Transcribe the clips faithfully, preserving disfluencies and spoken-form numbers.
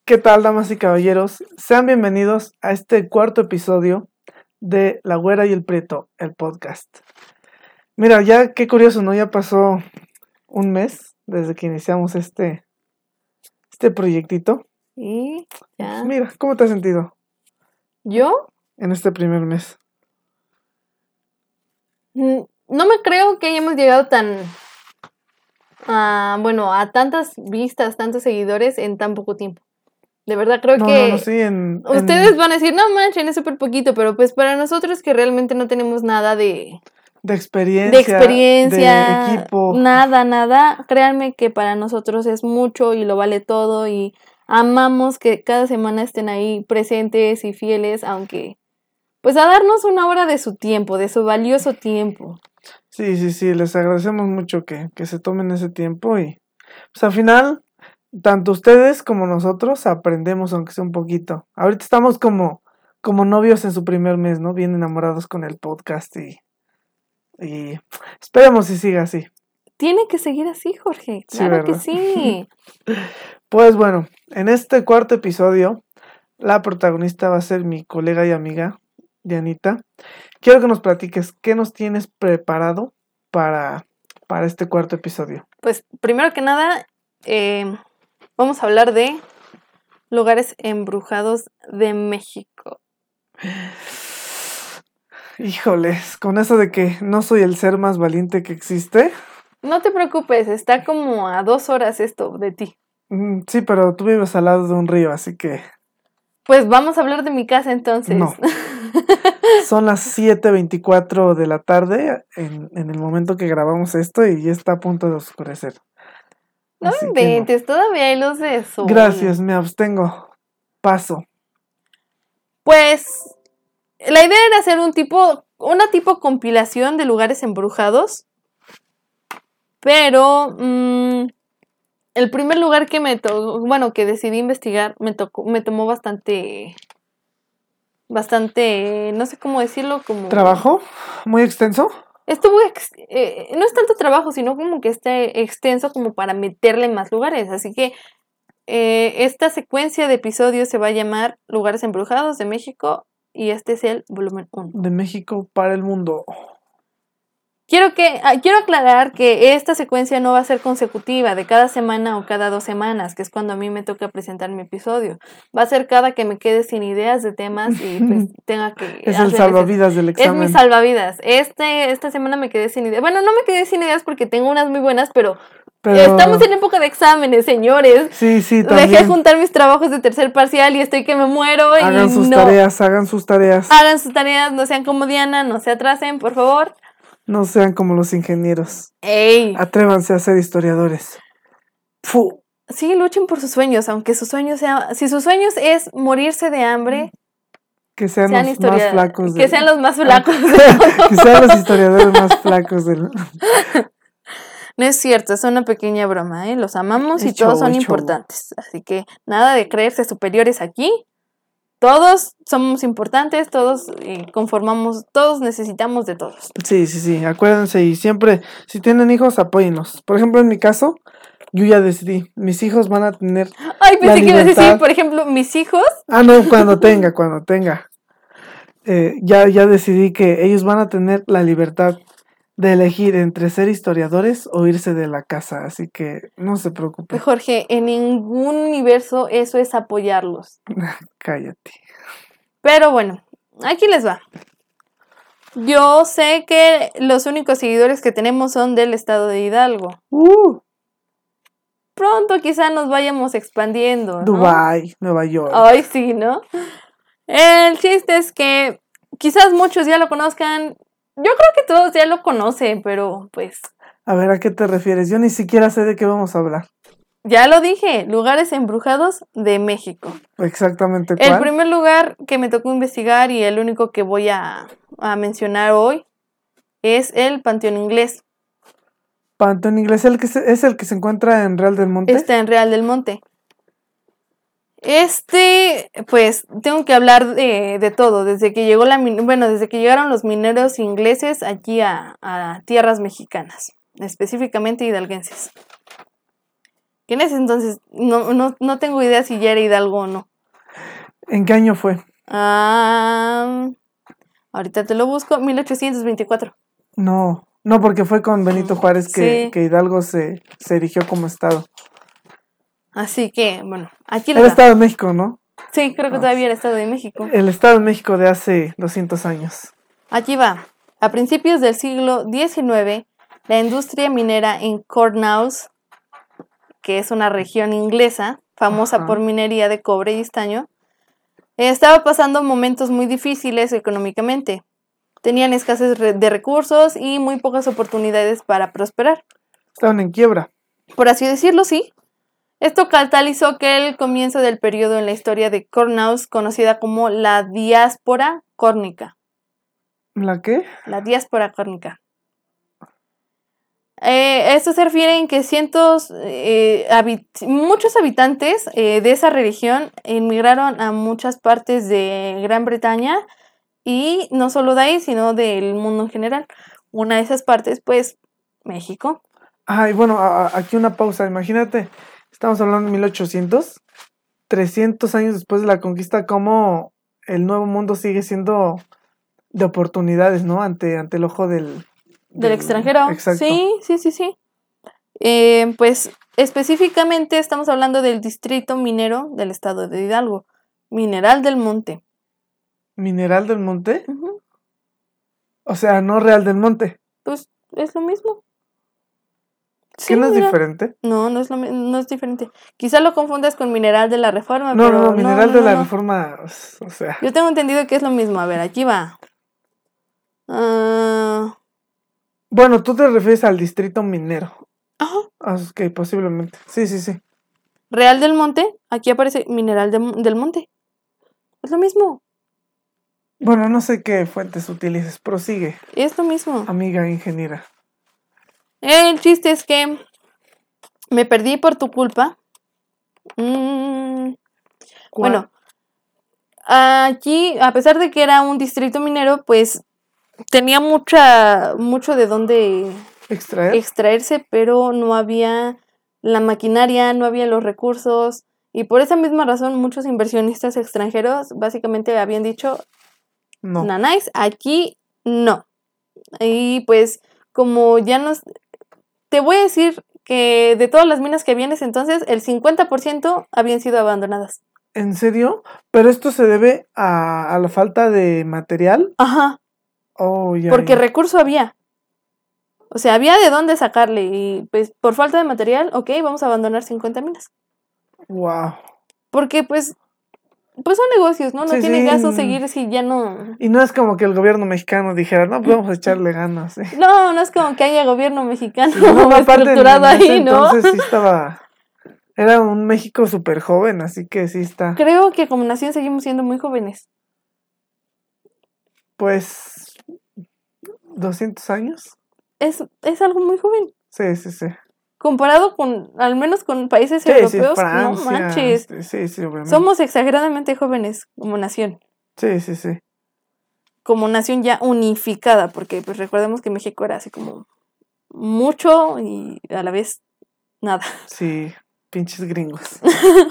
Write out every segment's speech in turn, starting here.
¿Qué tal, damas y caballeros? Sean bienvenidos a este cuarto episodio de La Güera y el Prieto, el podcast. Mira, ya qué curioso, ¿no? Ya pasó un mes desde que iniciamos este, este proyectito. Y ya. Mira, ¿cómo te has sentido ¿Yo? en este primer mes? Mm, No me creo que hayamos llegado tan, ah, bueno, a tantas vistas, tantos seguidores en tan poco tiempo. De verdad, creo No, que no, no, sí, en... ustedes en- van a decir, no manchen, es súper poquito, pero pues para nosotros que realmente no tenemos nada de, de experiencia, de experiencia, de equipo. nada, nada, créanme que para nosotros es mucho y lo vale todo y amamos que cada semana estén ahí presentes y fieles, aunque pues a darnos una hora de su tiempo, de su valioso tiempo. Sí, sí, sí, les agradecemos mucho que, que se tomen ese tiempo y pues al final, tanto ustedes como nosotros aprendemos aunque sea un poquito. Ahorita estamos como, como novios en su primer mes, ¿no? Bien enamorados con el podcast y, y esperemos si siga así. Tiene que seguir así, Jorge. Sí, Claro que ¿verdad? sí. Pues bueno, en este cuarto episodio, la protagonista va a ser mi colega y amiga, Dianita. Quiero que nos platiques qué nos tienes preparado para, para este cuarto episodio. Pues primero que nada, eh, vamos a hablar de lugares embrujados de México. Híjoles, con eso de que no soy el ser más valiente que existe. No te preocupes, está como a dos horas esto de ti. Mm, sí, pero tú vives al lado de un río, así que Pues vamos a hablar de mi casa entonces. no. Son las siete veinticuatro de la tarde en, en el momento que grabamos esto y ya está a punto de oscurecer. No Así que no. inventes, todavía hay luz de sol. Gracias, me abstengo. Paso. Pues la idea era hacer un tipo, una tipo compilación de lugares embrujados, pero mmm, el primer lugar que me to- bueno, que decidí investigar me tocó, me tomó bastante, bastante, no sé cómo decirlo, como ¿Trabajo? ¿Muy extenso? estuvo ex- eh, no es tanto trabajo, sino como que esté extenso como para meterle más lugares, así que eh, esta secuencia de episodios se va a llamar Lugares Embrujados de México y este es el volumen uno. De México para el mundo. Quiero, que, ah, quiero aclarar que esta secuencia no va a ser consecutiva de cada semana o cada dos semanas, que es cuando a mí me toca presentar mi episodio. Va a ser cada que me quede sin ideas de temas y pues tenga que... Es el hacer salvavidas del Es examen. mi salvavidas. Este, esta semana me quedé sin ideas. Bueno, no me quedé sin ideas porque tengo unas muy buenas, pero, Pero- estamos en época de exámenes, señores. Sí, sí, Dejé también. juntar mis trabajos de tercer parcial y estoy que me muero. Hagan y sus no. tareas, hagan sus tareas. Hagan sus tareas, no sean como Diana, no se atrasen, por favor. No sean como los ingenieros. ¡Ey! Atrévanse a ser historiadores. ¡Fu! Sí, luchen por sus sueños, aunque sus sueños sea, si sus sueños es morirse de hambre, Que sean, sean los historia- más flacos. que del- sean los más flacos. Ah, que sean los historiadores más flacos del... No es cierto, es una pequeña broma, ¿eh? Los amamos Es y todos show, son es show. importantes. Así que nada de creerse superiores aquí. Todos somos importantes, todos eh, conformamos, todos necesitamos de todos. Sí, sí, sí, acuérdense y siempre, si tienen hijos, apóyennos. Por ejemplo, en mi caso, yo ya decidí, mis hijos van a tener... Ay, La pensé que ibas a decir, libertad. por ejemplo, mis hijos. Ah, no, cuando tenga, cuando tenga. Eh, ya, ya decidí que ellos van a tener la libertad de elegir entre ser historiadores o irse de la casa, así que no se preocupe, Jorge, en ningún universo eso es apoyarlos. cállate. Pero bueno, aquí les va. Yo sé que los únicos seguidores que tenemos son del estado de Hidalgo. Uh, Pronto quizá nos vayamos expandiendo, ¿no? Dubái, Nueva York. Ay, sí, ¿no? El chiste es que quizás muchos ya lo conozcan. Yo creo que todos ya lo conocen, pero pues A ver, ¿a qué te refieres? Yo ni siquiera sé de qué vamos a hablar. ya lo dije, lugares embrujados de México. Exactamente El cuál. primer lugar que me tocó investigar y el único que voy a, a mencionar hoy es el Panteón Inglés. Panteón Inglés, ¿el que se- es el que se encuentra en Real del Monte. Está en Real del Monte. Este, pues, tengo que hablar de, de todo, desde que llegó la min- bueno, desde que llegaron los mineros ingleses aquí a, a tierras mexicanas, específicamente hidalguenses. Que en ese entonces no, no, no tengo idea si ya era Hidalgo o no. ¿En qué año fue? Ah, ahorita te lo busco, mil ochocientos veinticuatro. No, no, porque fue con Benito Juárez que, Sí. que Hidalgo se, se erigió como estado. Así que, bueno, aquí Era les va. Estado de México, ¿no? Sí, creo que Ah, todavía era Estado de México. El Estado de México de hace doscientos años. Aquí va. A principios del siglo diecinueve, la industria minera en Cornwalls, que es una región inglesa famosa Ajá. por minería de cobre y estaño, estaba pasando momentos muy difíciles económicamente. Tenían escasez de recursos y muy pocas oportunidades para prosperar. Estaban en quiebra. Por así decirlo, sí. Esto catalizó que el comienzo del periodo en la historia de Cornwalls conocida como la diáspora córnica. ¿La qué? La diáspora córnica. Eh, esto se refiere en que cientos, eh, habit muchos habitantes eh, de esa región emigraron a muchas partes de Gran Bretaña y no solo de ahí, sino del mundo en general. Una de esas partes, pues, México. Ay, bueno, a, a, aquí una pausa. Imagínate, estamos hablando de mil ochocientos, trescientos años después de la conquista, cómo el Nuevo Mundo sigue siendo de oportunidades, ¿no? Ante, ante el ojo del... Del, del extranjero. Exacto. Sí, sí, sí, sí. Eh, pues específicamente estamos hablando del distrito minero del estado de Hidalgo, Mineral del Monte. ¿Mineral del Monte? Uh-huh. O sea, no Real del Monte. Pues es lo mismo. ¿Qué Sí, no es mira. diferente? No, no es, lo, no es diferente. Quizá lo confundas con Mineral de la Reforma, No, pero no, no, Mineral no, de no, la no. Reforma, o sea... Yo tengo entendido que es lo mismo. A ver, aquí va. Uh... Bueno, tú te refieres al distrito minero. Ajá. Ah, ok, posiblemente. Sí, sí, sí. Real del Monte, aquí aparece Mineral de, del Monte. Es lo mismo. Bueno, no sé qué fuentes utilices. Prosigue. Es lo mismo. Amiga ingeniera. El chiste es que me perdí por tu culpa. Mm, bueno, aquí, a pesar de que era un distrito minero, pues tenía mucha, mucho de dónde extraer, extraerse, pero no había la maquinaria, no había los recursos, y por esa misma razón muchos inversionistas extranjeros básicamente habían dicho, no. Nanáis, aquí no. Y pues como ya nos... Te voy a decir que de todas las minas que había en ese entonces, el cincuenta por ciento habían sido abandonadas. ¿En serio? ¿Pero esto se debe a, a la falta de material? Ajá. Oh, ya, Porque ya. recurso había. O sea, había de dónde sacarle. Y pues por falta de material, ok, vamos a abandonar cincuenta minas. Wow. Porque pues, pues son negocios, ¿no? No Sí, tiene sí. caso seguir si ya no... Y no es como que el gobierno mexicano dijera, no, pues vamos a echarle ganas. ¿eh? No, no es como que haya gobierno mexicano Sí, no, estructurado en, en ese ahí, ¿no? entonces sí estaba... Era un México súper joven, así que sí está... Creo que como nación seguimos siendo muy jóvenes. Pues... ¿doscientos años? Es, es algo muy joven. Sí, sí, sí. Comparado con, al menos con países sí, europeos, sí, Francia, no manches. Sí, sí, obviamente. Somos exageradamente jóvenes como nación. Sí, sí, sí. Como nación ya unificada, porque pues recordemos que México era así como mucho y a la vez nada. Sí, pinches gringos.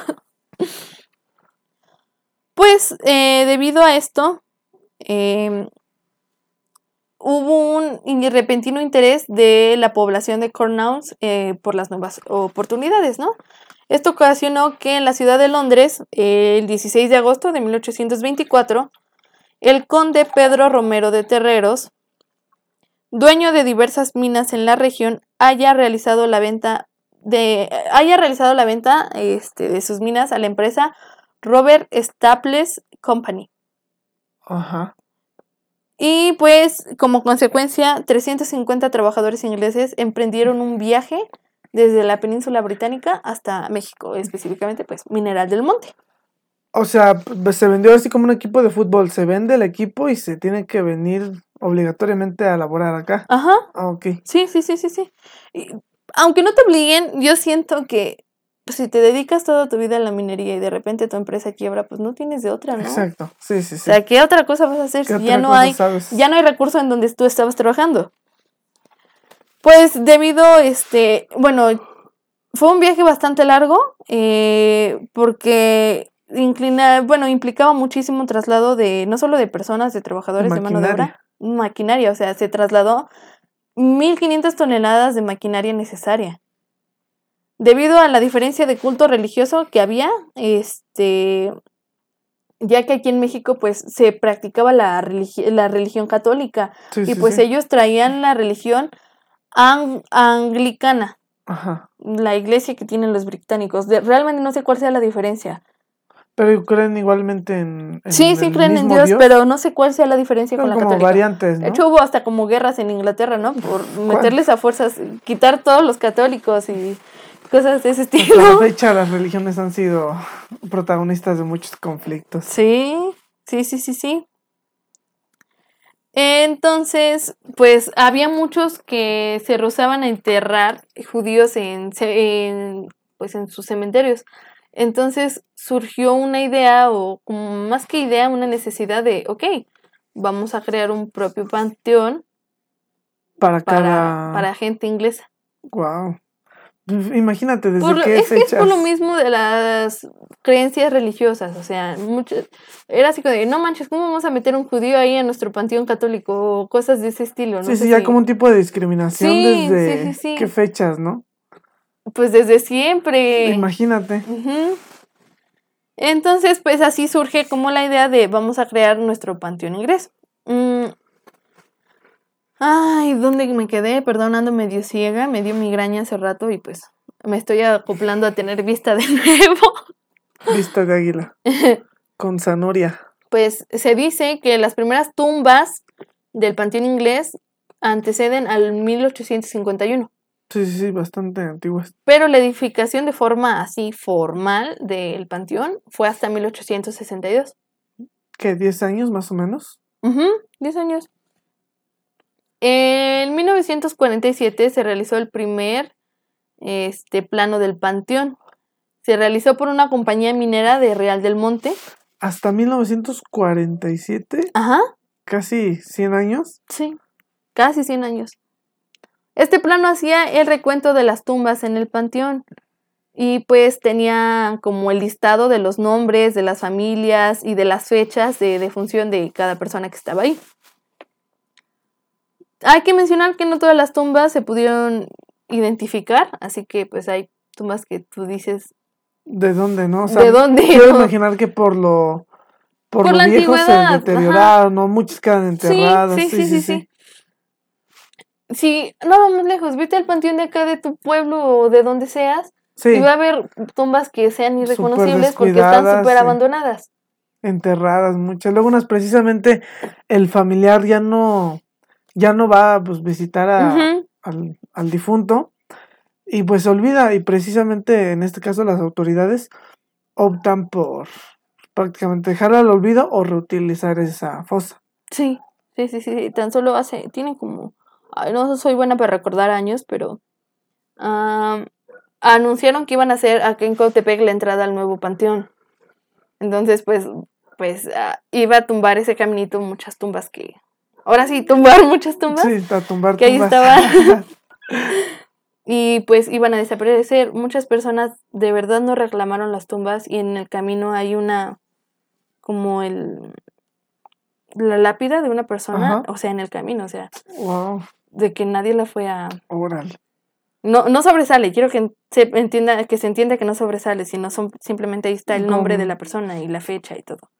Pues eh, debido a esto, eh, hubo un repentino interés de la población de Cornwalls eh, por las nuevas oportunidades, ¿no? Esto ocasionó que en la ciudad de Londres, eh, el dieciséis de agosto de mil ochocientos veinticuatro, el conde Pedro Romero de Terreros, dueño de diversas minas en la región, haya realizado la venta de haya realizado la venta este, de sus minas a la empresa Robert Staples Company. Ajá. Y pues, como consecuencia, trescientos cincuenta trabajadores ingleses emprendieron un viaje desde la península británica hasta México, específicamente, pues, Mineral del Monte. O sea, se vendió así como un equipo de fútbol. Se vende el equipo y se tiene que venir obligatoriamente a laborar acá. Ajá. Ah, ok. Sí, sí, sí, sí, sí. Y, aunque no te obliguen, yo siento que pues, si te dedicas toda tu vida a la minería y de repente tu empresa quiebra, pues no tienes de otra, ¿no? Exacto, sí, sí, sí. O sea, ¿qué otra cosa vas a hacer si ya no hay, sabes? ya no hay recurso en donde tú estabas trabajando? Pues debido, este, bueno, fue un viaje bastante largo, eh, porque inclina, bueno, implicaba muchísimo traslado de, no solo de personas, de trabajadores, de mano de obra, maquinaria, o sea, se trasladó mil quinientas toneladas de maquinaria necesaria. Debido a la diferencia de culto religioso que había, este, ya que aquí en México pues se practicaba la, religi- la religión católica, Sí, y sí, pues sí. ellos traían la religión ang- anglicana, Ajá. la iglesia que tienen los británicos. De- realmente no sé cuál sea la diferencia. Pero creen igualmente en, en Sí, sí el creen en mismo Dios, Dios. pero no sé cuál sea la diferencia Son con la como católica. variantes, De ¿no? hecho, hubo hasta como guerras en Inglaterra, ¿no? Por meterles a fuerzas, quitar todos los católicos y cosas de ese Hasta la estilo. fecha las religiones han sido protagonistas de muchos conflictos. Sí, sí, sí, sí, sí. Entonces, pues había muchos que se rehusaban a enterrar judíos en, ce- en, pues, en sus cementerios. Entonces surgió una idea, o como más que idea, una necesidad de, ok, vamos a crear un propio panteón Para para, cada... para gente inglesa. Wow. Imagínate, ¿desde Por, qué es que es por lo fechas? mismo de las creencias religiosas, o sea, mucho, era así como de, no manches, ¿cómo vamos a meter un judío ahí en nuestro panteón católico? O cosas de ese estilo, no Sí, sé sí, ya si... como un tipo de discriminación Sí, sí, sí, desde sí. qué fechas, ¿no? Pues desde siempre. Imagínate. Ujú. Entonces, pues así surge como la idea de vamos a crear nuestro panteón inglés. Mm. Ay, ¿dónde me quedé? Perdón, ando medio ciega, me dio migraña hace rato y pues me estoy acoplando a tener vista de nuevo. Vista de águila. Con zanahoria. Pues se dice que las primeras tumbas del panteón inglés anteceden al mil ochocientos cincuenta y uno. Sí, sí, sí, bastante antiguas. Pero la edificación de forma así formal del panteón fue hasta mil ochocientos sesenta y dos. ¿Qué? ¿diez años más o menos? Ujú, diez años. En mil novecientos cuarenta y siete se realizó el primer este, plano del panteón. Se realizó por una compañía minera de Real del Monte. Hasta mil novecientos cuarenta y siete. Ajá. Casi cien años. Sí, casi cien años. Este plano hacía el recuento de las tumbas en el panteón. Y pues tenía como el listado de los nombres, de las familias y de las fechas de defunción de cada persona que estaba ahí. Hay que mencionar que no todas las tumbas se pudieron identificar, así que pues hay tumbas que tú dices... ¿De dónde, no? O sea, ¿de dónde? quiero No. imaginar que por lo por, Por lo la viejo se antigüedad, deterioraron, ¿no? Muchos quedan enterrados. Sí, sí, sí, sí, sí. Sí, no vamos lejos, vete al panteón de acá de tu pueblo o de donde seas, Sí. y va a haber tumbas que sean irreconocibles porque están descuidadas, súper sí. abandonadas. Enterradas muchas. Luego unas precisamente el familiar ya no ya no va a pues, visitar a, Ujú. al, al difunto y pues se olvida, y precisamente en este caso las autoridades optan por prácticamente dejarla al olvido o reutilizar esa fosa. Sí, sí, sí, sí, tan solo hace, tiene como, ay, no soy buena para recordar años, pero um, anunciaron que iban a hacer aquí en Cautepec la entrada al nuevo panteón. Entonces, pues, pues uh, iba a tumbar ese caminito muchas tumbas que, ahora sí, tumbar muchas tumbas. Sí, a tumbar que tumbas. ahí estaban. Y pues iban a desaparecer. Muchas personas de verdad no reclamaron las tumbas y en el camino hay una, como el, la lápida de una persona, Ajá. o sea, en el camino, o sea, Wow. de que nadie la fue a... Órale. No, no sobresale, quiero que se entienda, que se entienda que no sobresale, sino son, simplemente ahí está el nombre Como... de la persona y la fecha y todo.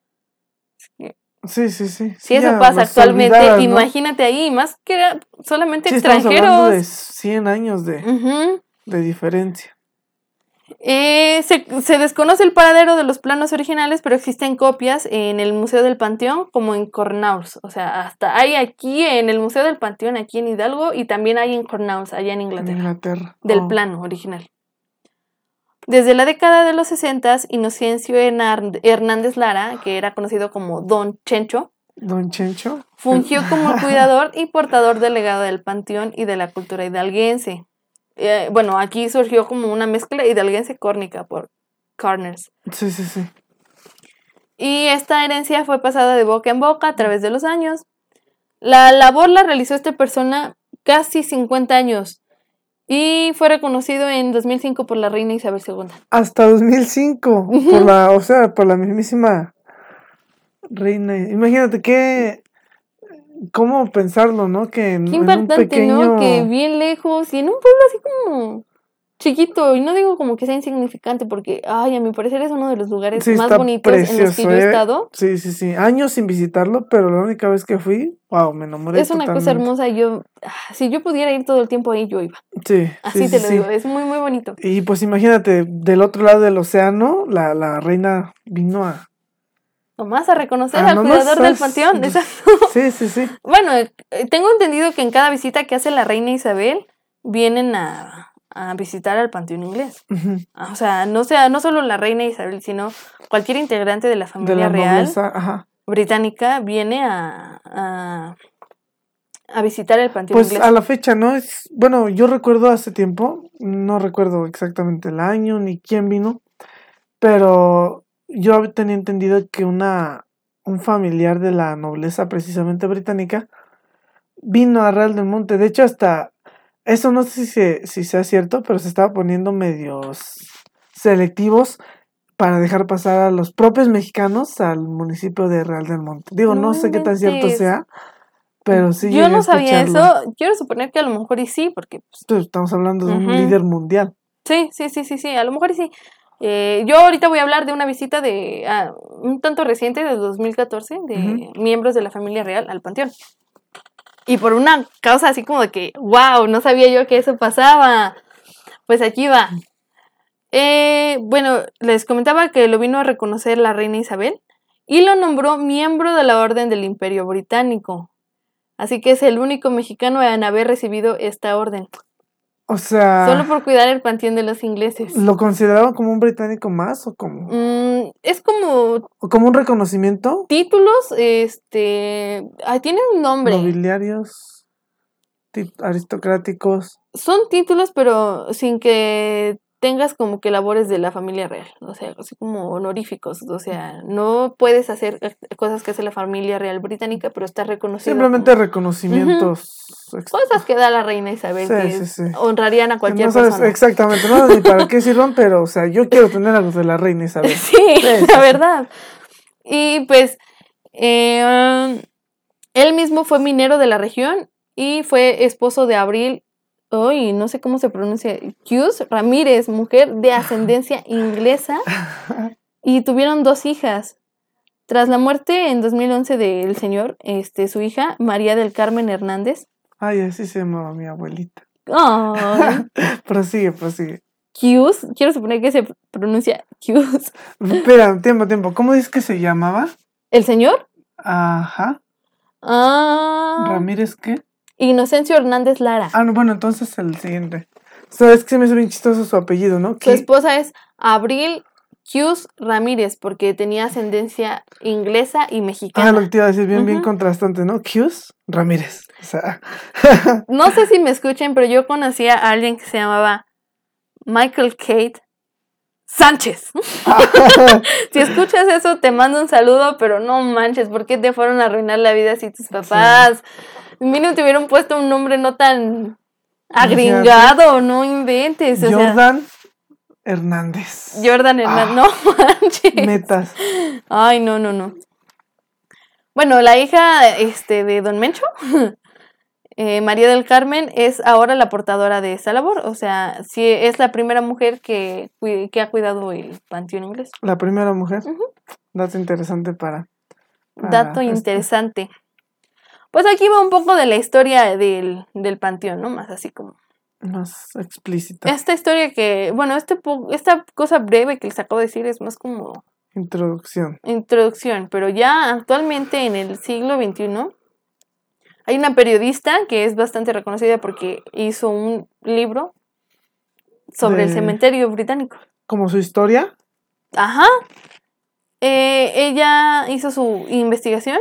Sí, sí, sí. Si sí, eso ya, pasa pues, actualmente, olvidadas, ¿no? imagínate ahí, más que solamente Sí, estamos extranjeros. hablando de cien años de, Uh-huh. de diferencia. Eh, se, se desconoce el paradero de los planos originales, pero existen copias en el Museo del Panteón, como en Cornwalls. O sea, hasta hay aquí en el Museo del Panteón, aquí en Hidalgo, y también hay en Cornwalls, allá en Inglaterra. En Inglaterra. Del Oh. plano original. Desde la década de los sesentas, Inocencio Hernández Lara, que era conocido como Don Chencho, Don Chencho, fungió como el cuidador y portador delegado del panteón y de la cultura hidalguense. Eh, bueno, aquí surgió como una mezcla hidalguense córnica por Corners. Sí, sí, sí. Y esta herencia fue pasada de boca en boca a través de los años. La labor la realizó esta persona casi cincuenta años. Y fue reconocido en dos mil cinco por la reina Isabel segunda. Hasta dos mil cinco, Ujú. por la, o sea, por la mismísima reina. Imagínate qué, cómo pensarlo, ¿no? Que en, Qué en un impactante, ¿no? Que pequeño, bien lejos y en un pueblo así como chiquito. Y no digo como que sea insignificante porque, ay, a mi parecer es uno de los lugares sí, más está bonitos en los que precioso, yo he ¿eh? estado. Sí, sí, sí, años sin visitarlo, pero la única vez que fui, wow, me enamoré Es una cosa totalmente. hermosa. Yo, ah, si yo pudiera ir todo el tiempo ahí, yo iba. Sí, sí, Así sí, te lo digo, sí. es muy, muy bonito. Y pues imagínate, del otro lado del océano, la, la reina vino a, Nomás a reconocer a al nomás, cuidador del ¿sabes? panteón. Pues, Exacto. sí, sí, sí. Bueno, eh, tengo entendido que en cada visita que hace la reina Isabel, vienen a, a visitar al panteón inglés. Ujú. O sea, no sea, no solo la reina Isabel, sino cualquier integrante de la De familia la real nobleza, ajá. británica viene a, a, a visitar el panteón Pues a inglés. la fecha, ¿no? Es, bueno, yo recuerdo hace tiempo, no recuerdo exactamente el año ni quién vino, pero yo tenía entendido que una, un familiar de la nobleza precisamente británica vino a Real del Monte. De hecho, hasta eso no sé si, se- si sea cierto, pero se estaba poniendo medios selectivos para dejar pasar a los propios mexicanos al municipio de Real del Monte. Digo, no No sé qué tan cierto inventes. sea, pero sí Yo llegué a no sabía eso. escucharlo. Quiero suponer que a lo mejor y sí, porque pues, Pues, estamos hablando de un ujú. líder mundial. Sí, sí, sí, sí, sí, a lo mejor y sí. Eh, yo ahorita voy a hablar de una visita de ah, un tanto reciente, de dos mil catorce, de Ujú. miembros de la familia real al panteón. Y por una causa así como de que, wow, no sabía yo que eso pasaba. Pues aquí va. Eh, bueno, les comentaba que lo vino a reconocer la reina Isabel y lo nombró miembro de la Orden del Imperio Británico. Así que es el único mexicano en haber recibido esta orden. O sea, Solo por cuidar el panteón de los ingleses. ¿lo consideraban como un británico más o como, Mm, es como o como un reconocimiento? títulos, este, ay, tiene un nombre. Nobiliarios, ti- aristocráticos. Son títulos, pero sin que tengas como que labores de la familia real, o sea, así como honoríficos, o sea, no puedes hacer eh, cosas que hace la familia real británica, pero estás reconocido Simplemente como Ujú. reconocimientos. ex- Cosas que da la reina Isabel Sí, que sí, sí. honrarían a Que cualquier no sabes persona. exactamente, no sabes ni para qué sirvan, pero, o sea, yo quiero tener algo de la reina Isabel. Sí, Sí, sí, la sí. verdad. Y pues eh, él mismo fue minero de la región y fue esposo de Abril, hoy no sé cómo se pronuncia, Hughes Ramírez, mujer de ascendencia inglesa, y tuvieron dos hijas. Tras la muerte en dos mil once del señor, este, su hija, María del Carmen Hernández. Ay, así se llamaba mi abuelita. Ay, Prosigue, prosigue. Hughes, quiero suponer que se pronuncia Hughes. Espera, tiempo, tiempo. ¿Cómo dices que se llamaba? ¿El señor? Ajá. Ah, ¿Ramírez qué? Inocencio Hernández Lara. Ah, no, bueno, entonces el siguiente. Sabes que se me hizo bien chistoso su apellido, ¿no? Su Ki- esposa es Abril Hughes Ramírez, porque tenía ascendencia inglesa y Ah, lo que mexicana. te iba a decir, bien, bien Ujú. contrastante, ¿no? Hughes Ramírez. O sea, No sé si me escuchen, pero yo conocía a alguien que se llamaba Michael Kate Sánchez. Si escuchas eso, te mando un saludo, pero no manches, ¿por qué te fueron a arruinar la vida así tus papás? Mínimo te hubieran puesto un nombre no tan imagínate. agringado, no inventes. O sea, Jordan Hernández. Jordan Hernández, Ah, no manches. metas. Ay, no, no, no. Bueno, la hija este, de Don Mencho, eh, María del Carmen, es ahora la portadora de esta labor. O sea, sí es la primera mujer que, cui- que ha cuidado el panteón inglés. La primera mujer. Ujú. Dato interesante para, Dato para este. interesante. Pues aquí va un poco de la historia del, del panteón, ¿no? Más así como. Más explícita. Esta historia que, bueno, este po- esta cosa breve que les acabo de decir es más como Introducción. introducción, pero ya actualmente en el siglo veintiuno hay una periodista que es bastante reconocida porque hizo un libro sobre el De, cementerio británico. como su historia. Ajá. Eh, ella hizo su investigación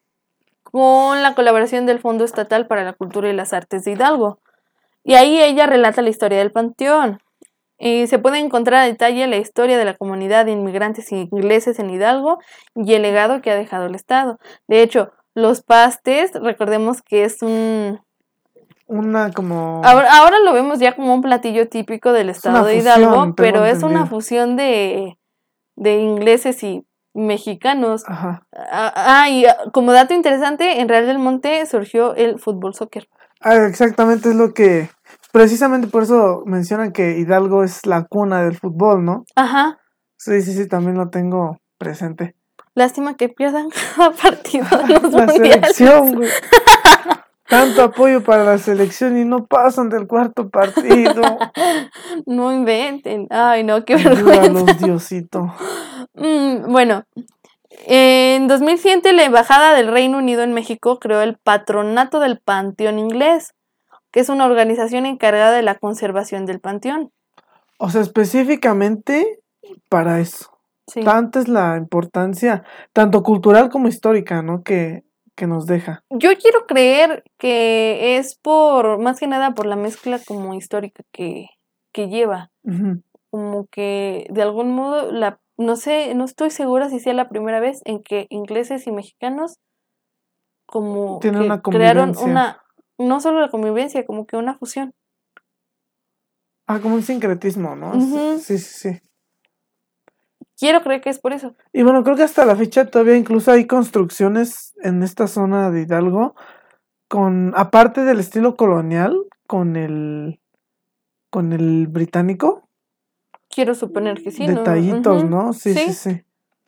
con la colaboración del Fondo Estatal para la Cultura y las Artes de Hidalgo. Y ahí ella relata la historia del panteón. Y se puede encontrar a detalle la historia de la comunidad de inmigrantes ingleses en Hidalgo y el legado que ha dejado el Estado. De hecho, los pastes, recordemos que es un, una como... Ahora, ahora lo vemos ya como un platillo típico del estado de fusión, Hidalgo, pero es entendido. una fusión de, de ingleses y mexicanos. Ajá. Ah, ah, y como dato interesante, en Real del Monte surgió el fútbol soccer. Ah, exactamente, es lo que... Precisamente por eso mencionan que Hidalgo es la cuna del fútbol, ¿no? Ajá. Sí, sí, sí, también lo tengo presente. Lástima que pierdan cada partido de los La mundiales. selección, güey. Tanto apoyo para la selección y no pasan del cuarto partido. No inventen. Ay, no, qué Ayúdalos, vergüenza. Diosito. Mm, bueno, en dos mil siete la Embajada del Reino Unido en México creó el Patronato del Panteón Inglés, que es una organización encargada de la conservación del panteón. O sea, específicamente para eso. Sí. Tanta es la importancia, tanto cultural como histórica, ¿no? Que, que nos deja. Yo quiero creer que es por, más que nada por la mezcla como histórica que, que lleva. Ujú. Como que de algún modo, la, no sé, no estoy segura si sea la primera vez en que ingleses y mexicanos como Tienen que una crearon convivencia. una, no solo la convivencia, como que una fusión. Ah, como un sincretismo, ¿no? Ujú. Sí, sí, sí. Quiero creer que es por eso. Y bueno, creo que hasta la fecha todavía incluso hay construcciones en esta zona de Hidalgo con, aparte del estilo colonial, con el, con el británico, Quiero suponer que sí, ¿no? detallitos, Ujú. ¿no? Sí, sí, Sí. sí.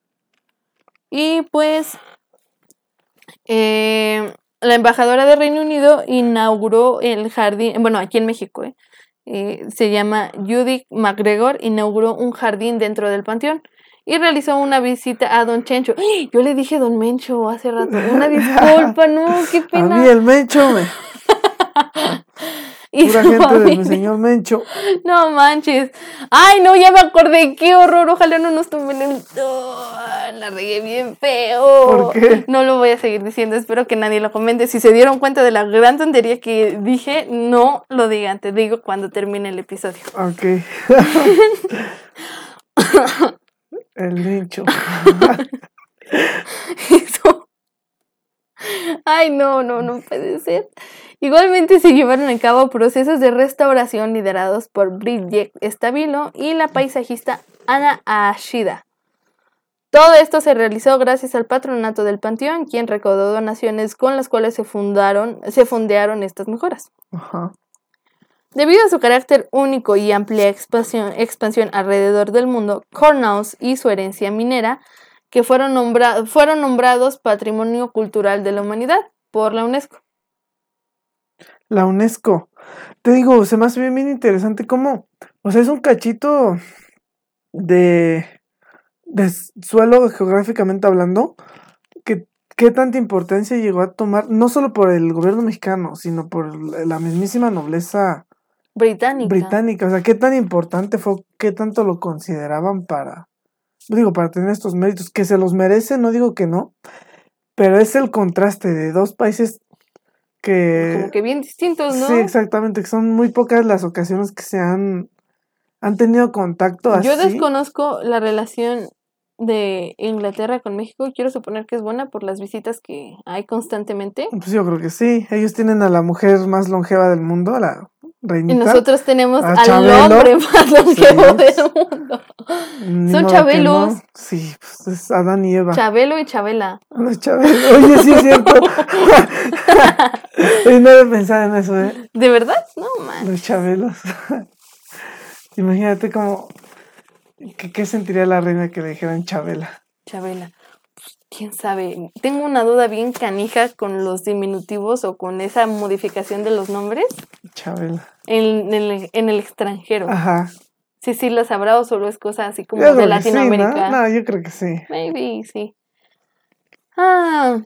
Y pues eh, la embajadora de Reino Unido inauguró el jardín, bueno, aquí en México, ¿eh? Eh, se llama Judith McGregor, inauguró un jardín dentro del panteón y realizó una visita a Don Chencho. ¡Ay! Yo le dije Don Mencho hace rato, una disculpa, no, qué A mí pena. el Mencho me... Y Pura su gente de mi familia. señor Mencho. No manches. Ay, no, ya me acordé. Qué horror. Ojalá no nos tomen el. Oh, la regué bien feo. ¿Por qué? No lo voy a seguir diciendo. Espero que nadie lo comente. Si se dieron cuenta de la gran tontería que dije, no lo digan. Te digo cuando termine el episodio. Ok. El Mencho. Eso. Ay, no, no, no puede ser. Igualmente se llevaron a cabo procesos de restauración liderados por Bridget Stabilo y la paisajista Ana Ashida. Todo esto se realizó gracias al patronato del panteón, quien recaudó donaciones con las cuales se fundaron, se fondearon estas mejoras. Ajá. Debido a su carácter único y amplia expansión, expansión alrededor del mundo, Cornwall y su herencia minera, que fueron, nombra- fueron nombrados Patrimonio Cultural de la Humanidad por la UNESCO. La UNESCO. Te digo, se me hace bien, bien interesante cómo, o sea, es un cachito de, de suelo geográficamente hablando, que qué tanta importancia llegó a tomar, no solo por el gobierno mexicano, sino por la mismísima nobleza Británica. británica. O sea, qué tan importante fue, qué tanto lo consideraban para, digo, para tener estos méritos, que se los merecen, no digo que no, pero es el contraste de dos países que... Como que bien distintos, ¿no? Sí, exactamente, que son muy pocas las ocasiones que se han, han tenido contacto así. Yo desconozco la relación de Inglaterra con México. Quiero suponer que es buena por las visitas que hay constantemente. Pues yo creo que sí. Ellos tienen a la mujer más longeva del mundo, a la reinita. Y nosotros tenemos a al Chabelo. hombre más longevo Sí. del mundo. Ni Son modo que chabelos. no. Sí, pues es Adán y Eva. Chabelo y Chabela. No es Chabelo. Oye, sí es cierto. Oye, no había pensado en eso, ¿eh? ¿De verdad? No, man. Los Chabelos. Imagínate cómo... ¿Qué, ¿Qué sentiría la reina que le dijeran Chabela? Chabela. Pues, quién sabe. Tengo una duda bien canija con los diminutivos o con esa modificación de los nombres Chabela. en, en, el, en el extranjero. Ajá. Sí, sí, lo sabrá o solo es cosa así como Yo de creo que sí, Latinoamérica. ¿no? No, yo creo que sí. Maybe, sí. Ah.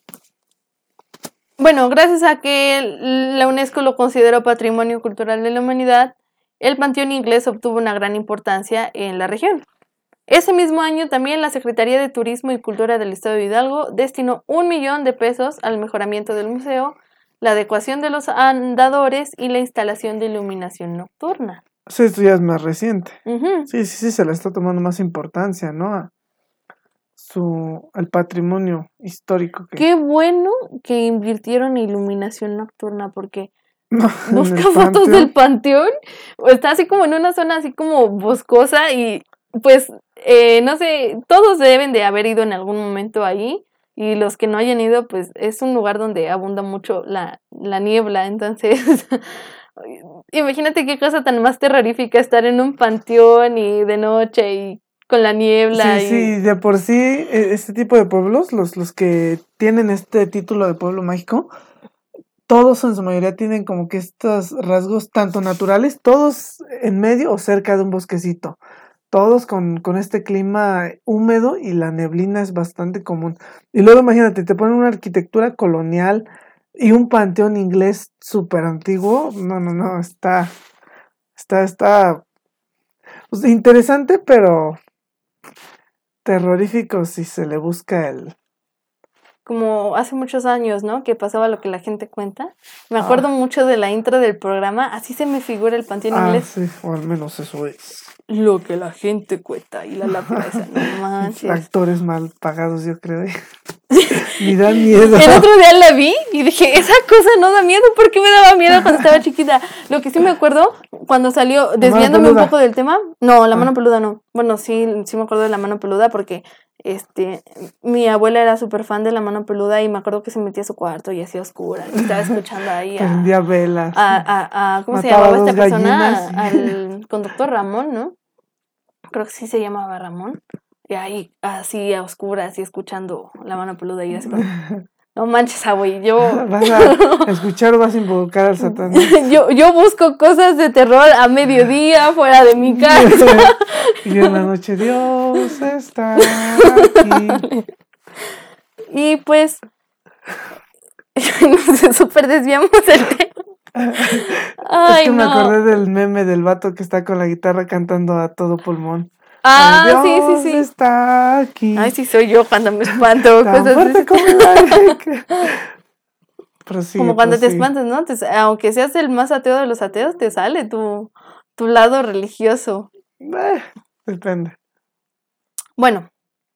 Bueno, gracias a que la UNESCO lo consideró Patrimonio Cultural de la Humanidad, el panteón inglés obtuvo una gran importancia en la región. Ese mismo año también la Secretaría de Turismo y Cultura del Estado de Hidalgo destinó un millón de pesos al mejoramiento del museo, la adecuación de los andadores y la instalación de iluminación nocturna. Sí, esto ya es más reciente. Uh-huh. Sí, sí, sí, se le está tomando más importancia, ¿no? A su, al patrimonio histórico. Que... Qué bueno que invirtieron en iluminación nocturna, porque No, en busca el fotos panteón. del panteón. Está así como en una zona así como boscosa y pues eh, no sé, todos deben de haber ido en algún momento ahí y los que no hayan ido pues es un lugar donde abunda mucho la, la niebla, entonces imagínate qué cosa tan más terrorífica estar en un panteón y de noche y con la niebla Sí, y sí, de por sí, e- este tipo de pueblos, los, los que tienen este título de pueblo mágico, todos en su mayoría tienen como que estos rasgos tanto naturales, todos en medio o cerca de un bosquecito, todos con, con este clima húmedo y la neblina es bastante común. Y luego imagínate, te ponen una arquitectura colonial y un panteón inglés súper antiguo, no, no, no, está, está, está pues, interesante, pero terrorífico si se le busca el... como hace muchos años, ¿no? Que pasaba lo que la gente cuenta. Me acuerdo Ah, mucho de la intro del programa, así se me figura el panteón ah, inglés. sí, o al menos eso es. Lo que la gente cuenta y la lápida esa, no manches. Actores mal pagados, yo creo. ¿eh? Ni dan miedo. El otro día la vi y dije, esa cosa no da miedo, ¿por qué me daba miedo cuando estaba chiquita? Lo que sí me acuerdo, cuando salió, desviándome un peluda. poco del tema, no, la Ah. mano peluda no. Bueno, sí, sí me acuerdo de la mano peluda porque este mi abuela era súper fan de la mano peluda y me acuerdo que se metía a su cuarto y hacía oscura, y estaba escuchando ahí a, Prendía velas. a, a, a- ¿cómo se Mataba llamaba dos esta persona? gallinas. Al conductor Ramón, ¿no? Creo que sí se llamaba Ramón. Y ahí, así a oscuras, así escuchando la mano peluda y así como, no manches, güey, yo... Vas a escuchar o vas a invocar al Satanás. yo, yo busco cosas de terror a mediodía, fuera de mi casa. Y en la noche, Dios está aquí. Y pues, no sé, súper desviamos el tema. Ay, Es que me no. acordé del meme del vato que está con la guitarra cantando a todo pulmón. Ah, Dios sí, sí, sí. está aquí. Ay, sí soy yo cuando me espanto. Tan Cosas fuerte así. como el aire. que- Prosigue, Como cuando te prosigue. espantas, ¿no? Te- aunque seas el más ateo de los ateos, te sale tu, tu lado religioso. Eh, depende. Bueno,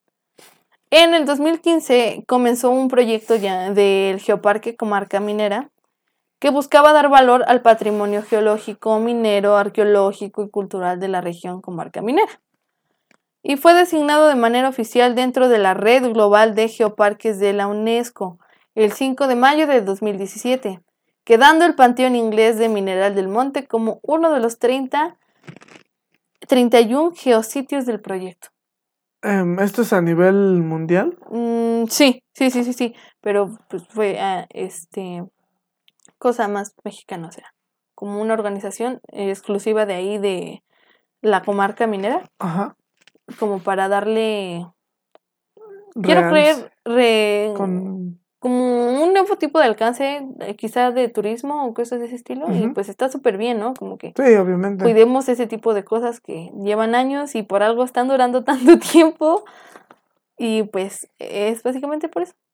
en el dos mil quince comenzó un proyecto ya del Geoparque Comarca Minera que buscaba dar valor al patrimonio geológico, minero, arqueológico y cultural de la región Comarca Minera. Y fue designado de manera oficial dentro de la Red Global de Geoparques de la UNESCO el cinco de mayo de dos mil diecisiete, quedando el Panteón Inglés de Mineral del Monte como uno de los treinta, treinta y uno geositios del proyecto. Em, ¿Esto es a nivel mundial? Mm, sí, sí, sí, sí, sí, pero pues fue ah, este cosa más mexicana, o sea, como una organización eh, exclusiva de ahí de la comarca minera, Ajá. como para darle, quiero Real. creer, re, Con... como un nuevo tipo de alcance, eh, quizá de turismo o cosas de ese estilo, y Ujú. pues está súper bien, ¿no? Como que Sí, obviamente. cuidemos ese tipo de cosas que llevan años y por algo están durando tanto tiempo, y pues es básicamente por eso.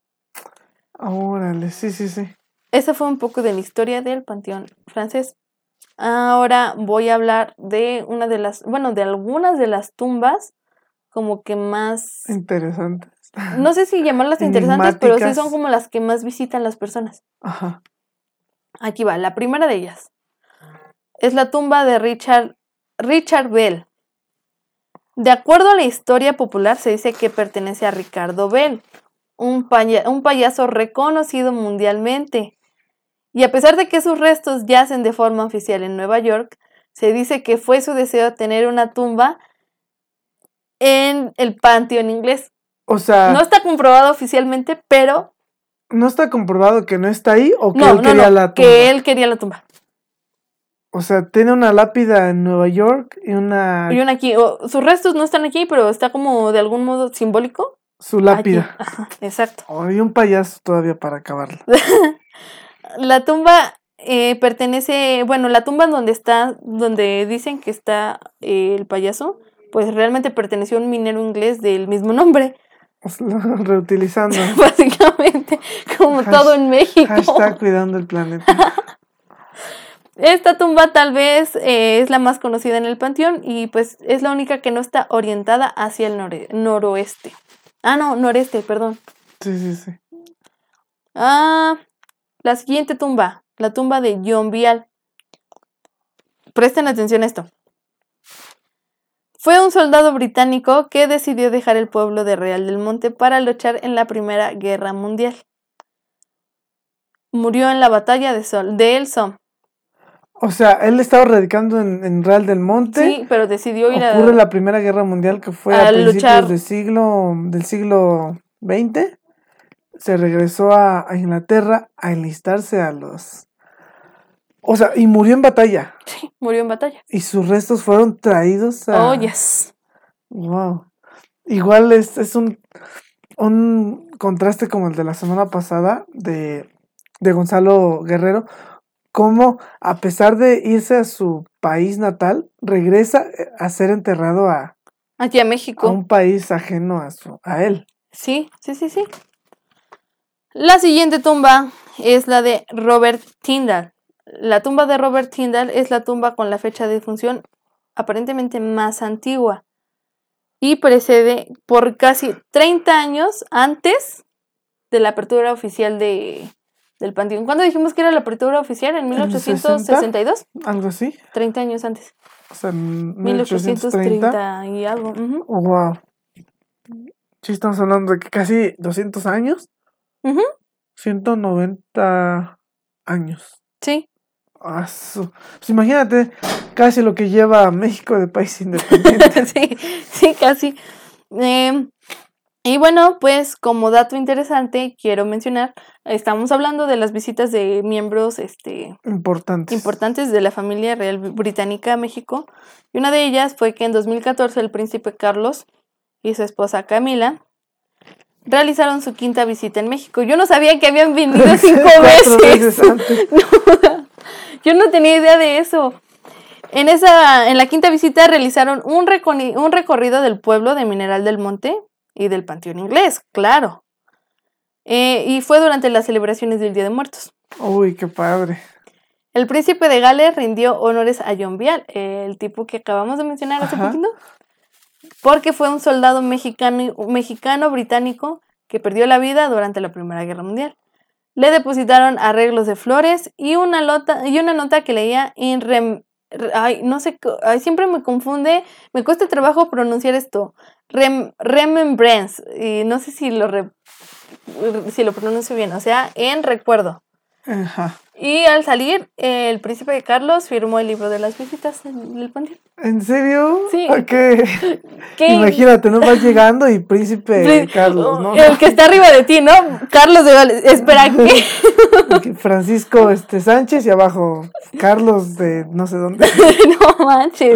Órale, sí, sí, sí. Esa fue un poco de la historia del Panteón Francés. Ahora voy a hablar de una de las, bueno, de algunas de las tumbas como que más, Interesante. no sé si llamarlas interesantes, pero sí son Enigmáticas. como las que más visitan las personas. Ajá. Aquí va, la primera de ellas es la tumba de Richard, Richard Bell. De acuerdo a la historia popular, se dice que pertenece a Ricardo Bell, un, paya- un payaso reconocido mundialmente. Y a pesar de que sus restos yacen de forma oficial en Nueva York, se dice que fue su deseo tener una tumba en el Panteón Inglés. O sea, No está comprobado oficialmente, pero ¿no está comprobado que no está ahí o que no, él no, quería no, la tumba? que él quería la tumba. O sea, tiene una lápida en Nueva York y una... Y una aquí, o, sus restos no están aquí, pero está como de algún modo simbólico. Su lápida. Aquí. Ajá, exacto. Oh, y un payaso todavía para acabarla. La tumba eh, pertenece, bueno, la tumba donde está, donde dicen que está eh, el payaso, pues realmente perteneció a un minero inglés del mismo nombre. Reutilizando. Básicamente, como Hash- todo en México. Hashtag cuidando el planeta. Esta tumba tal vez eh, es la más conocida en el panteón y pues es la única que no está orientada hacia el nore- noroeste. Ah, no, noreste, perdón. Sí, sí, sí. Ah, la siguiente tumba, la tumba de John Vial. Presten atención a esto. Fue un soldado británico que decidió dejar el pueblo de Real del Monte para luchar en la Primera Guerra Mundial. Murió en la batalla de, Sol, de El Somme. O sea, él estaba radicando en, en Real del Monte. Sí, pero decidió ir a... Ocurre la Primera Guerra Mundial, que fue a, a principios luchar. de siglo, del siglo veinte. Se regresó a, a Inglaterra a enlistarse a los... O sea, y murió en batalla. Sí, murió en batalla. Y sus restos fueron traídos a... Oh, yes. Wow. Igual es, es un, un contraste como el de la semana pasada de, de Gonzalo Guerrero, como a pesar de irse a su país natal, regresa a ser enterrado a... Aquí a México. A un país ajeno a, su, a él. Sí, sí, sí, sí. La siguiente tumba es la de Robert Tyndall. La tumba de Robert Tyndall es la tumba con la fecha de defunción aparentemente más antigua y precede por casi treinta años antes de la apertura oficial de, del Panteón. ¿Cuándo dijimos que era la apertura oficial? ¿En mil ochocientos sesenta y dos? Algo así. treinta años antes. O sea, en mil ochocientos treinta y algo. Uh-huh. Oh, wow. Sí, estamos hablando de que casi doscientos años. Uh-huh. ciento noventa años. Sí. Ah, su... Pues imagínate, casi lo que lleva a México de país independiente. sí, sí, casi. Eh, y bueno, pues como dato interesante, quiero mencionar, estamos hablando de las visitas de miembros este, importantes. importantes de la familia real británica a México. Y una de ellas fue que en dos mil catorce el príncipe Carlos y su esposa Camila realizaron su quinta visita en México. Yo no sabía que habían venido cinco veces. veces antes. No, yo no tenía idea de eso. En esa, en la quinta visita realizaron un, reconi- un recorrido del pueblo de Mineral del Monte y del Panteón Inglés, claro. Eh, y fue durante las celebraciones del Día de Muertos. Uy, qué padre. El príncipe de Gales rindió honores a John Vial, el tipo que acabamos de mencionar hace Ajá. poquito, porque fue un soldado mexicano, mexicano británico que perdió la vida durante la Primera Guerra Mundial. Le depositaron arreglos de flores y una, lota, y una nota que leía in rem, ay, no sé, ay, siempre me confunde, me cuesta trabajo pronunciar esto, rem, remembrance, y no sé si lo, re, si lo pronuncio bien, o sea, en recuerdo. Ajá. Y al salir, el príncipe de Carlos firmó el libro de las visitas del panteón. ¿En serio? Sí. Okay. ¿Qué? Imagínate, no vas llegando y príncipe Prí- Carlos, ¿no? El que está arriba de ti, ¿no? Carlos de Gales. Espera, ¿qué? Francisco este, Sánchez y abajo Carlos de no sé dónde. No manches.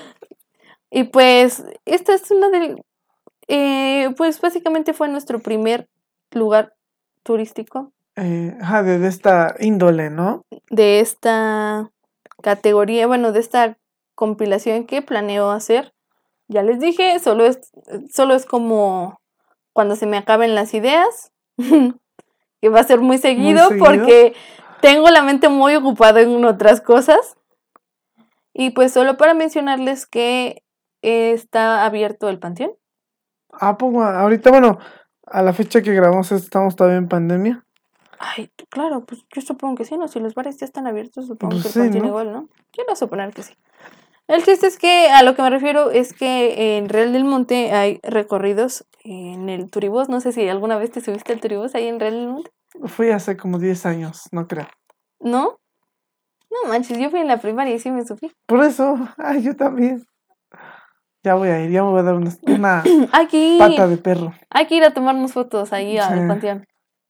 Y pues, esta es una de... Eh, pues básicamente fue nuestro primer lugar turístico. Eh, ajá, de, de esta índole, ¿no? De esta categoría, bueno, de esta compilación que planeo hacer. Ya les dije, solo es, solo es como cuando se me acaben las ideas, que va a ser muy seguido, muy seguido porque tengo la mente muy ocupada en otras cosas. Y pues solo para mencionarles que está abierto el panteón. Ah, pues ahorita, bueno, a la fecha que grabamos estamos todavía en pandemia. Ay, claro, pues yo supongo que sí, ¿no? Si los bares ya están abiertos, supongo pues que el sí, panteón ¿no? igual, ¿no? Quiero suponer que sí. El chiste es que a lo que me refiero es que en Real del Monte hay recorridos en el Turibús. No sé si alguna vez te subiste al Turibús ahí en Real del Monte. Fui hace como diez años, no creo. ¿No? No manches, yo fui en la primaria y sí me subí. Por eso, ay, yo también. Ya voy a ir, ya me voy a dar una, una hay que ir, pata de perro. Hay que ir a tomarnos fotos ahí Sí. al panteón.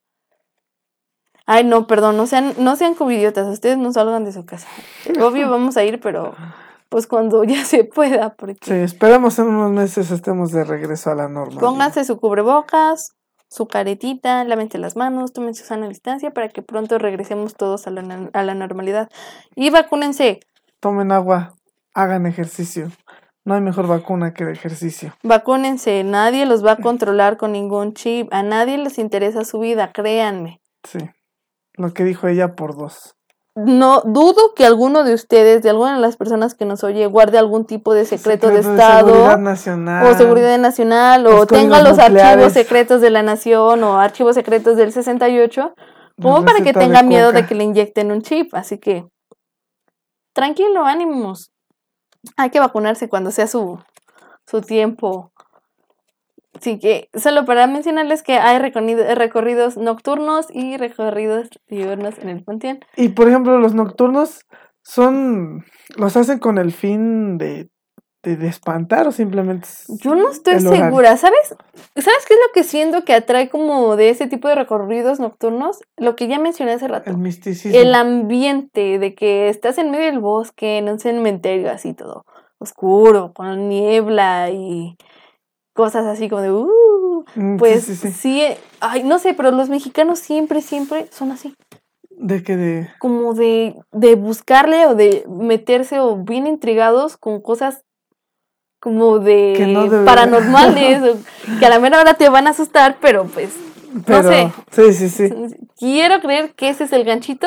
Ay, no, perdón, no sean, no sean como idiotas, ustedes no salgan de su casa. Obvio vamos a ir, pero pues cuando ya se pueda. Porque... Sí, esperemos en unos meses estemos de regreso a la norma. Pónganse su cubrebocas, su caretita, lávense las manos, tomen su sana distancia para que pronto regresemos todos a la, a la normalidad. Y vacúnense. Tomen agua, hagan ejercicio. No hay mejor vacuna que el ejercicio. Vacúnense, nadie los va a controlar con ningún chip, a nadie les interesa su vida, créanme. Sí, lo que dijo ella por dos. No dudo que alguno de ustedes, de alguna de las personas que nos oye, guarde algún tipo de secreto, secreto de Estado, de seguridad nacional, o seguridad nacional, o tenga los nucleares. Archivos secretos de la nación o archivos secretos del sesenta y ocho, como para que receta de tenga miedo de coca. que le inyecten un chip, así que tranquilo, ánimos. Hay que vacunarse cuando sea su, su tiempo. Así que solo para mencionarles que hay recorrido- recorridos nocturnos y recorridos diurnos en el panteón. Y por ejemplo, los nocturnos son, los hacen con el fin de, de, de espantar o simplemente es Yo no estoy el horario. segura, ¿sabes? ¿Sabes qué es lo que siento que atrae como de ese tipo de recorridos nocturnos? Lo que ya mencioné hace rato. El misticismo. El ambiente de que estás en medio del bosque, en un cementerio así todo oscuro, con niebla y cosas así como de uh, Mm, pues sí, sí, sí. sí, eh, ay, no sé, pero los mexicanos siempre, siempre son así, De que de... como de, de buscarle o de meterse o bien intrigados con cosas como de Que no debe- paranormales, o que a la mera hora te van a asustar, pero pues, Pero, no sé, sí, sí, sí. quiero creer que ese es el ganchito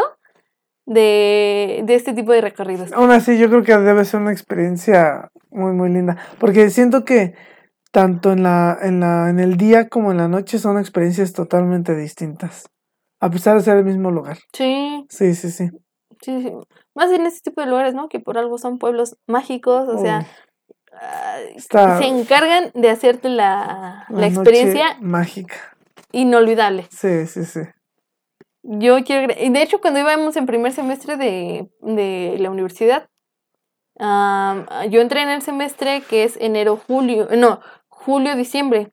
de, de este tipo de recorridos. Aún así, yo creo que debe ser una experiencia muy, muy linda. Porque siento que tanto en la, en la, en el día como en la noche son experiencias totalmente distintas. A pesar de ser el mismo lugar. Sí, Sí, sí, sí. sí, sí. Más en este tipo de lugares, ¿no? Que por algo son pueblos mágicos, o sea, Uy, ah, está se encargan de hacerte la, la la noche experiencia mágica. inolvidable. Sí, sí, sí. Yo quiero, cre- y de hecho, cuando íbamos en primer semestre de, de la universidad, am, yo entré en el semestre que es enero, julio, no, julio, diciembre.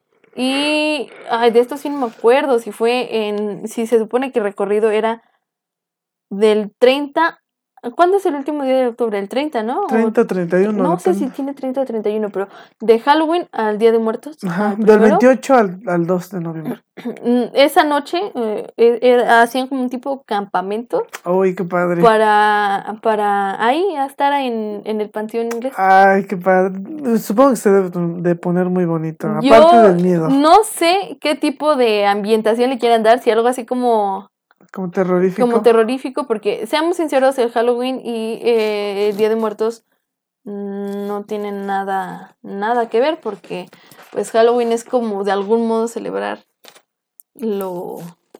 Y ay, de esto sí no me acuerdo si fue en, si se supone que el recorrido era del treinta. ¿Cuándo es el último día de octubre? El treinta, ¿no? O- treinta, treinta y uno, no sé si depende. tiene treinta o treinta y uno, pero de Halloween al Día de Muertos, Ajá, al del primero, veintiocho al, al dos de noviembre. esa noche eh, eh, eh, hacían como un tipo campamento Uy, qué padre. para, para ahí a estar en, en el panteón inglés. Ay, qué padre. Supongo que se debe de poner muy bonito. Aparte Yo del miedo. no sé qué tipo de ambientación le quieran dar, si algo así como Como terrorífico. como terrorífico, porque seamos sinceros, el Halloween y eh, el Día de Muertos mm, no tienen nada, nada que ver, porque pues Halloween es como de algún modo celebrar lo...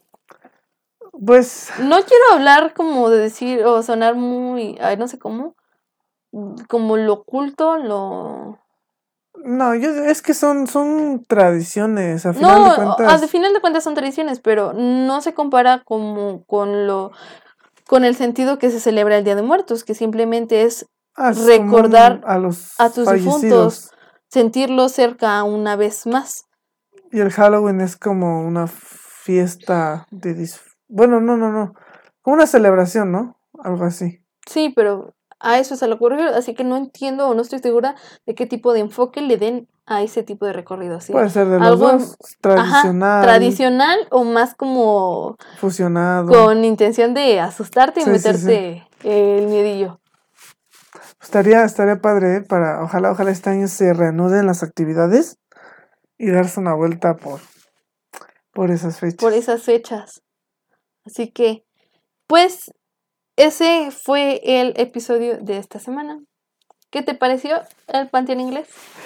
Pues, No quiero hablar como de decir o sonar muy, ay, no sé cómo, como lo oculto, lo... no, yo, es que son, son tradiciones. A final No, de al cuentas, final de cuentas son tradiciones, pero no se compara como con lo con el sentido que se celebra el Día de Muertos, que simplemente es ah, es como un- recordar a los a tus difuntos, fallecidos. sentirlos cerca una vez más. Y el Halloween es como una fiesta de dis... Bueno, no, no, no. Como una celebración, ¿no? Algo así. Sí, pero a eso es a lo que refiero, así que no entiendo o no estoy segura de qué tipo de enfoque le den a ese tipo de recorrido, ¿sí? Puede ser de los Algo, en- dos. ajá, Tradicional, tradicional o más como fusionado. con intención de asustarte y Sí, sí, sí. meterte el miedillo. Estaría, estaría padre, ¿eh? Para, ojalá, ojalá este año se reanuden las actividades y darse una vuelta por, por esas fechas. Por esas fechas. Así que, pues, ese fue el episodio de esta semana. ¿Qué te pareció el panteón inglés?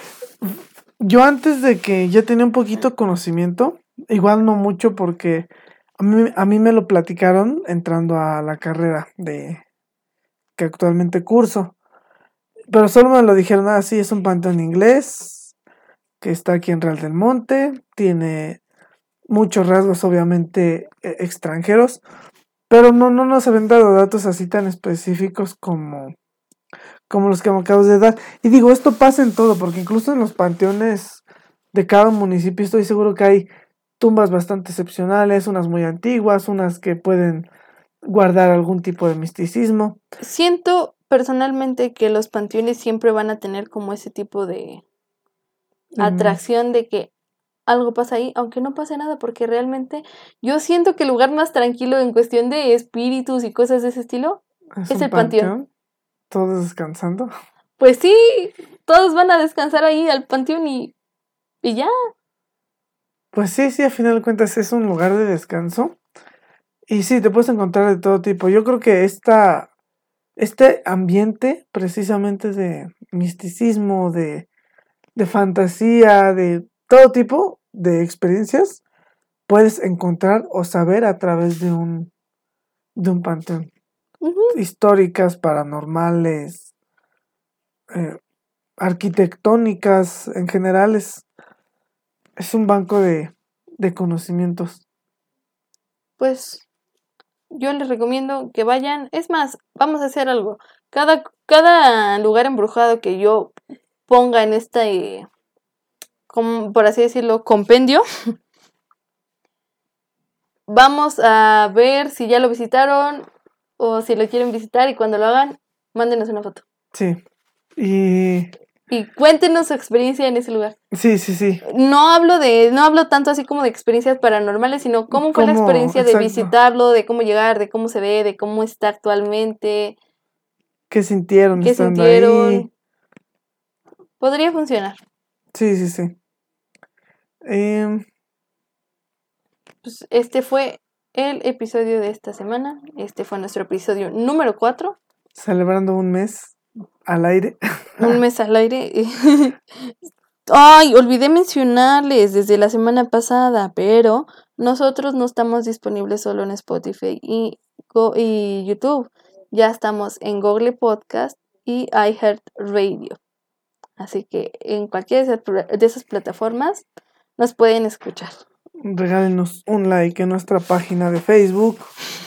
Yo antes de que ya tenía un poquito conocimiento, igual no mucho porque a mí, a mí me lo platicaron entrando a la carrera de que actualmente curso. Pero solo me lo dijeron, ah, sí, es un panteón inglés que está aquí en Real del Monte, tiene muchos rasgos obviamente e- extranjeros, pero no, no nos habían dado datos así tan específicos como, como los que me acabas de dar. Y digo, esto pasa en todo, porque incluso en los panteones de cada municipio estoy seguro que hay tumbas bastante excepcionales, unas muy antiguas, unas que pueden guardar algún tipo de misticismo. Siento personalmente que los panteones siempre van a tener como ese tipo de Mm, atracción de que algo pasa ahí, aunque no pase nada, porque realmente yo siento que el lugar más tranquilo en cuestión de espíritus y cosas de ese estilo es es un el panteón. panteón, todos descansando. Pues sí, todos van a descansar ahí al panteón y, y ya. Pues sí, sí, a final de cuentas es un lugar de descanso. Y sí, te puedes encontrar de todo tipo. Yo creo que esta, este ambiente precisamente de misticismo, de, de fantasía, de todo tipo de experiencias, puedes encontrar o saber a través de un, de un panteón. Ujú. Históricas, paranormales, eh, arquitectónicas, en general es, es un banco de, de conocimientos. Pues yo les recomiendo que vayan. Es más, vamos a hacer algo. Cada, cada lugar embrujado que yo ponga en este, como, por así decirlo, compendio, vamos a ver si ya lo visitaron o si lo quieren visitar, y cuando lo hagan, mándenos una foto. Sí. Y Y cuéntenos su experiencia en ese lugar. sí, sí, sí. No hablo de, no hablo tanto así como de experiencias paranormales, sino cómo fue la ¿Cómo? experiencia de Exacto. visitarlo, de cómo llegar, de cómo se ve, de cómo está actualmente, ¿Qué sintieron qué estando sintieron. ahí? Podría funcionar. Sí, sí, sí. Em, Pues este fue el episodio de esta semana. Este fue nuestro episodio número cuatro. celebrando un mes al aire. Un mes al aire. Ay, olvidé mencionarles desde la semana pasada, pero nosotros no estamos disponibles solo en Spotify y, Go- y YouTube. Ya estamos en Google Podcast y iHeartRadio. Así que en cualquiera de esas pla- de esas plataformas nos pueden escuchar. Regálenos un like en nuestra página de Facebook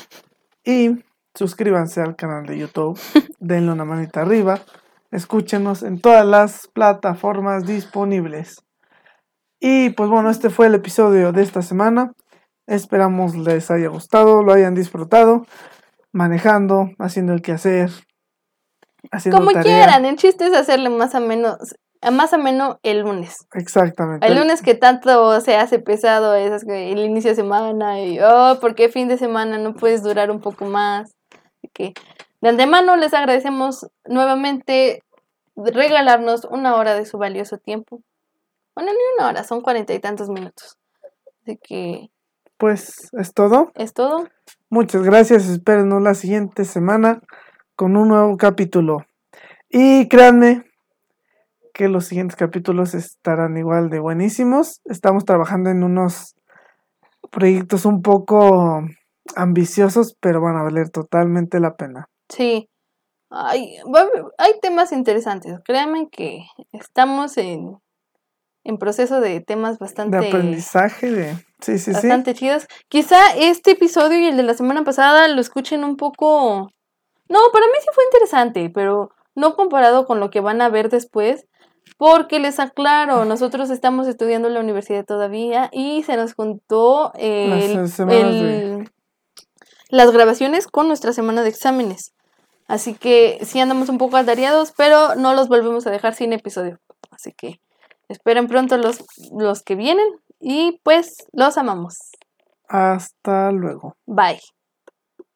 y suscríbanse al canal de YouTube. Denle una manita arriba. Escúchenos en todas las plataformas disponibles. Y pues bueno, este fue el episodio de esta semana. Esperamos les haya gustado, lo hayan disfrutado, manejando, haciendo el quehacer, haciendo Como tarea. quieran, el chiste es hacerle más o menos, más ameno el lunes. Exactamente. El lunes que tanto se hace pesado, es que el inicio de semana y, oh, ¿por qué fin de semana no puedes durar un poco más? Así que de antemano les agradecemos nuevamente regalarnos una hora de su valioso tiempo. Bueno, ni una hora, son cuarenta y tantos minutos. Así que Pues es todo. es todo. Muchas gracias. Espérenos la siguiente semana con un nuevo capítulo. Y créanme que los siguientes capítulos estarán igual de buenísimos. Estamos trabajando en unos proyectos un poco ambiciosos, pero van a valer totalmente la pena. Sí. Hay, va- hay temas interesantes. Créanme que estamos en, en proceso de temas De bastante, aprendizaje, de... Sí, sí, sí. bastante chidos. Quizá este episodio y el de la semana pasada lo escuchen un poco... No, para mí sí fue interesante, pero no comparado con lo que van a ver después, porque les aclaro, nosotros estamos estudiando en la universidad todavía y se nos juntó el, Las semanas de... el- las grabaciones con nuestra semana de exámenes. Así que sí andamos un poco atareados, pero no los volvemos a dejar sin episodio. Así que esperen pronto los, los que vienen y pues los amamos. Hasta luego. Bye.